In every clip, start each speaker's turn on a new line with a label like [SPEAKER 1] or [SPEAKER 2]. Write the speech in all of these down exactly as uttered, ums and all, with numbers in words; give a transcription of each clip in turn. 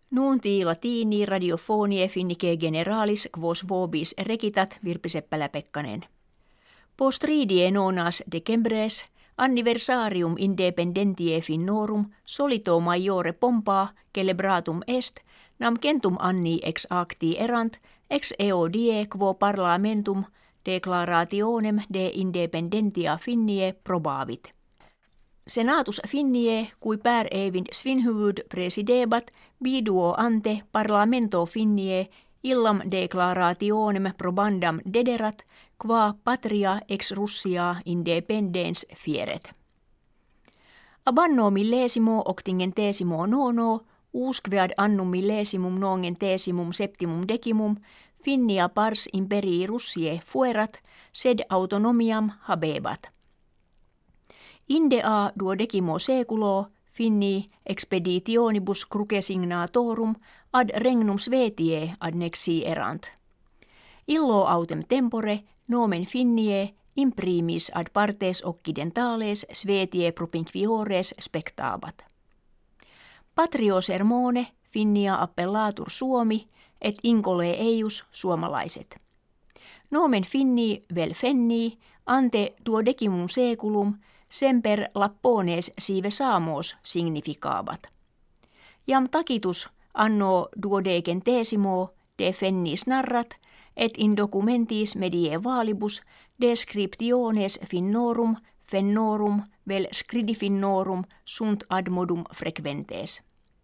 [SPEAKER 1] Nunti latini radiofonie finnike generalis quos vobis recitat Virpi Seppälä-Pekkanen. Postridie nonas decembres anniversarium independentie Finnorum solito maiore pompa celebratum est nam centum anni ex acti erant ex eo die quo parlamentum declarationem de independentia Finnie probavit. Senatus Finnie, cui per evind svinhuvud presidebat, biduo ante parlamento Finnie illam declarationem probandam dederat, qua patria ex Russia independens fieret. Abanno millesimo octingentesimo nono, usquead annum millesimum nongentesimum septimum decimum, Finnia pars imperii Russie fuerat, sed autonomiam habebat. Inde a duodecimo seculo Finni expeditionibus crucesignatorum ad regnum Svetiae adnexi erant. Illo autem tempore nomen Finnie imprimis ad partes occidentales Svetiae propinquiores spectabat. Patrio sermone Finnia appellatur Suomi et incole eius suomalaiset. Nomen Finni vel fenni ante duodecimum seculum semper lappones sive saamos significabat. Jam tacitus anno duodecentesimo de fennis narrat et in documentis medievalibus descriptiones Finnorum Fennorum vel scridifinnorum sunt ad modum frequentes.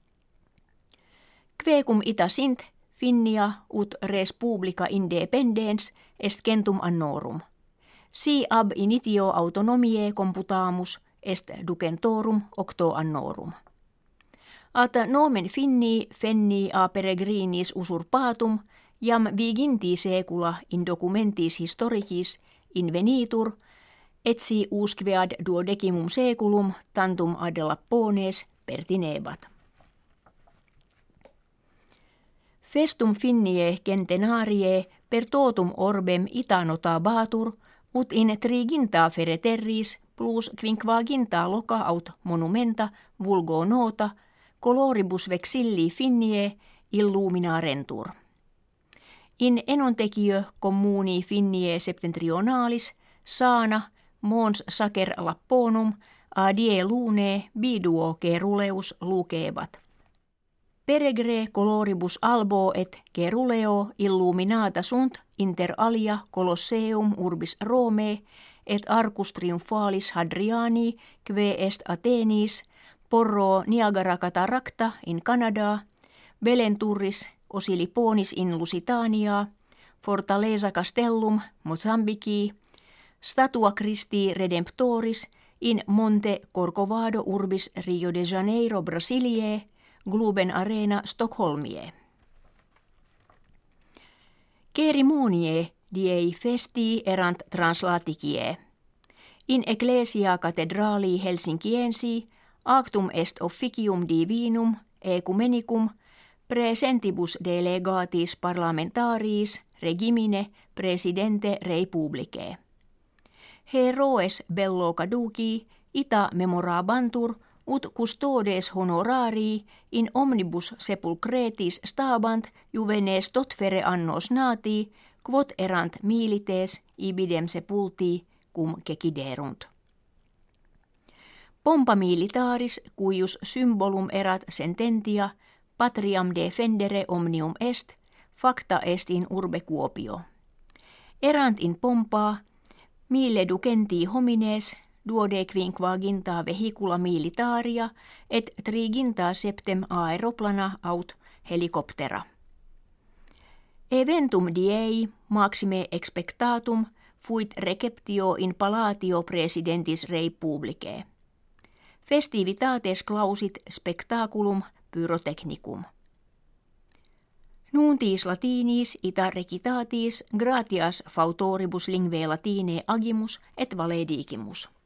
[SPEAKER 1] Quecum ita sint Finnia ut res publica independens est centum annorum. Si ab initio autonomiae computamus est ducentorum octo annorum. At nomen Finni fenni a peregrinis usurpatum jam viginti secula in documentis historicis invenitur, etsi usquead duodecimum seculum tantum ad lappones pertinebat. Festum Finnie centenarie per totum orbem ita notabatur, ut in triginta fere terris plus quinquaginta loca aut monumenta vulgo nota coloribus vexilli Finnie illuminarentur. In enontekiö communi Finnie septentrionalis sana mons sacer lapponum a die lune biduo ceruleus lucebat. Peregre coloribus albo et ceruleo illuminata sunt inter alia Colosseum urbis Rome et arcus triumphalis Hadriani que est Athenis porro Niagara cataracta in Canada, Belenturris Osiliponis in Lusitania, Fortaleza Castellum Mozambici, Statua Christi Redemptoris in Monte Corcovado urbis Rio de Janeiro Brasiliae, Globen Arena Stockholmie. Cerimonie diei festi erant translaticie. In ecclesia cathedrali Helsinkiensi actum est officium divinum ecumenicum praesentibus delegatis parlamentaris regimine presidente republicae. Heroes bello caduci ita memorabantur ut custodes honorarii in omnibus sepulchretis stabant juvenes totfere annos nati, quod erant milites ibidem sepulti cum ceciderunt. Pompa militaris cuius symbolum erat sententia patriam defendere omnium est, facta est in urbe Kuopio. Erant in pompa mille ducenti homines duodequinquaginta vehicula militaria et triginta septem aeroplana aut helicoptera. Eventum diei maxime expectatum fuit receptio in palatio presidentis republicae. Festivitates clausit spectaculum pyrotechnicum. Nuntis latinis ita recitatis gratias fautoribus lingve latine agimus et valedicimus.